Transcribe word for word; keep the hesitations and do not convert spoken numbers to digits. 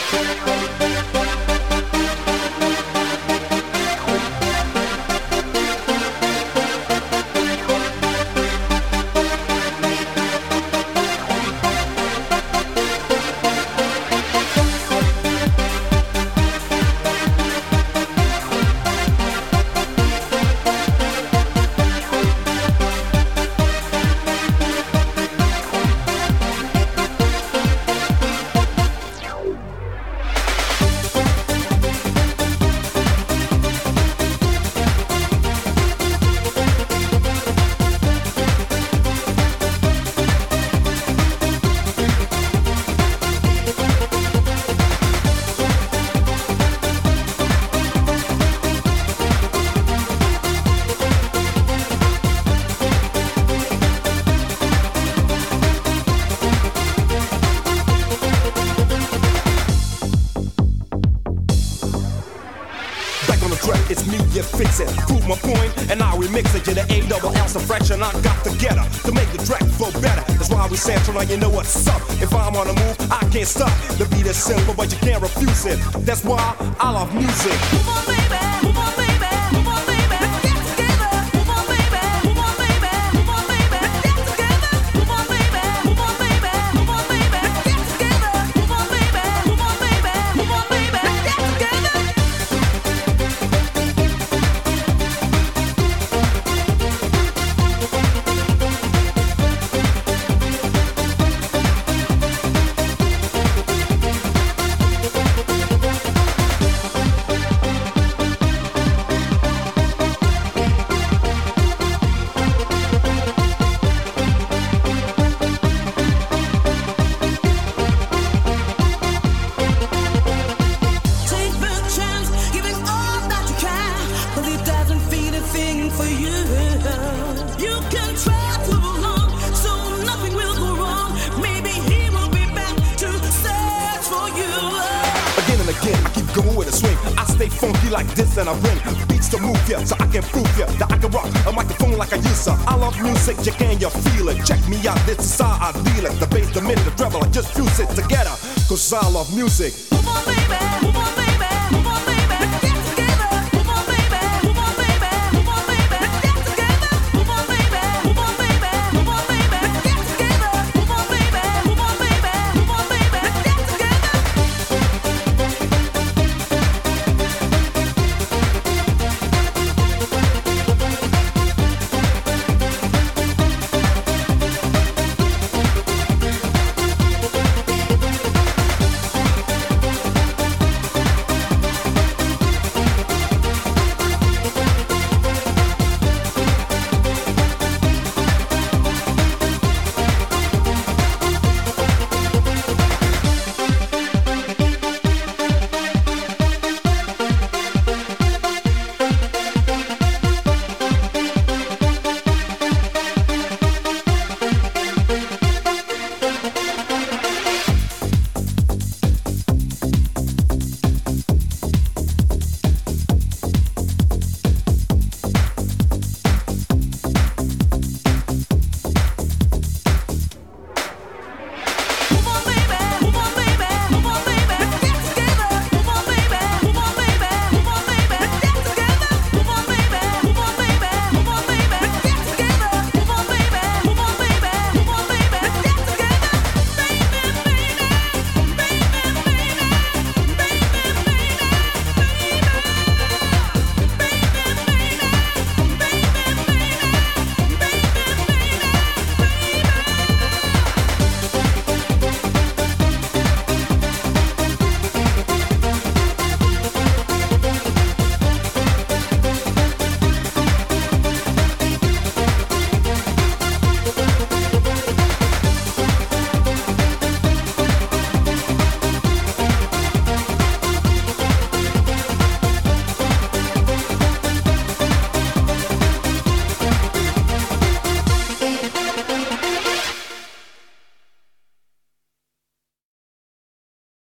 It's me, you fix it. Prove my point, and I remix it. You're the A double L fraction. I got together to make the track flow better. That's why we sample, now you know what's up. If I'm on the move, I can't stop. The beat is simple, but you can't refuse it. That's why I love music. Move on, baby. Move on, baby. Move on, baby. Let's get together. Move on, baby. Move on, baby. Move on, baby. Let's get together. Move on, baby. Move on, baby. Move on, baby. Let's get together. Move on, baby. Move on, baby. Move on, baby. Let's get together. Funky like this and I bring beats to move ya, so I can prove ya that I can rock a microphone like I used to. I love music, you can you feel it? Check me out, this is how I deal it. The bass, the mid, the treble, I just fuse it together, cause I love music. Move on, baby, move on, baby.